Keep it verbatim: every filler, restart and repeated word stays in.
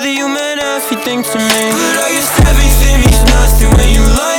you meant everything to me, but I guess everything means nothing when you lie.